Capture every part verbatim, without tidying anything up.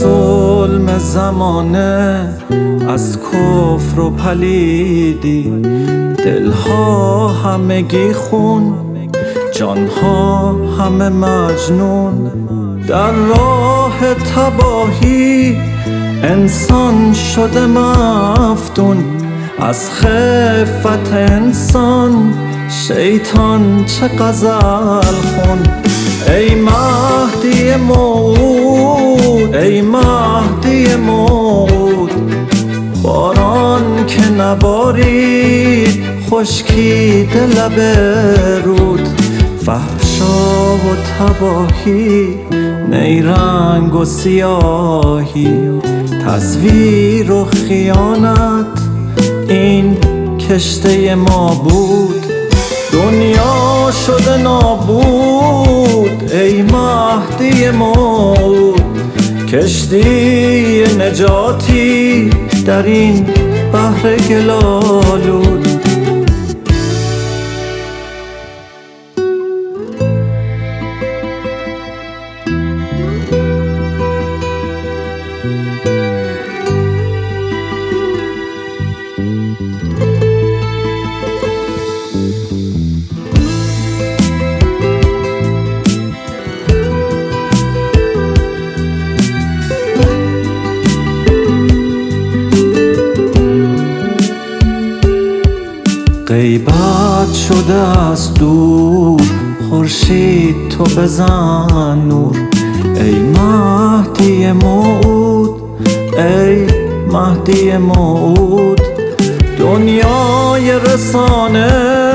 ظلم زمانه، از کفر و پلیدی، دلها همگی خون، جانها همه مجنون. در راه تباهی انسان شده مفتون، از خفت انسان شیطان چه غزل خون. ای مهدی موعود، ای مهدی موعود، باران که نبارید خشکید لب رود. فحشا و تباهی، نیرنگ و سیاهی، تزویر و خیانت این کشته ما بود. دنیا شده نابود ای مهدی موعود، کشتی نجاتی در این بحر گلالود. غیبت شده از دور، خورشید تو بزن نور. ای مهدی موعود، ای مهدی موعود، دنیای رسانه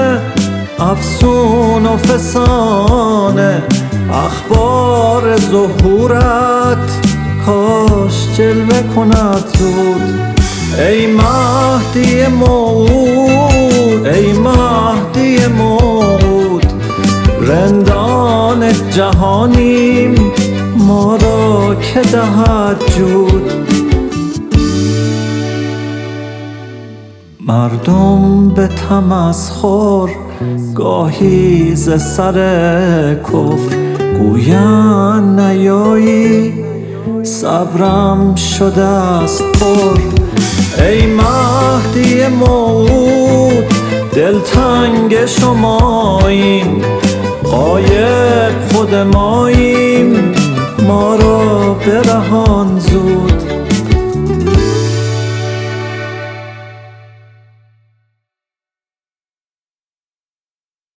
افسون و فسانه. اخبار ظهورت کاش جلوه کند زود. ای مهدی موعود، ای مهدی موعود، رندان جهانیم ما را که دهد جود. مردم به تمسخر گاهی ز سر کفر گویند نیایی، صبرم شده است پر. ای مهدی موعود، دلتنگ شماییم، غایب خود ماییم، ما را برهان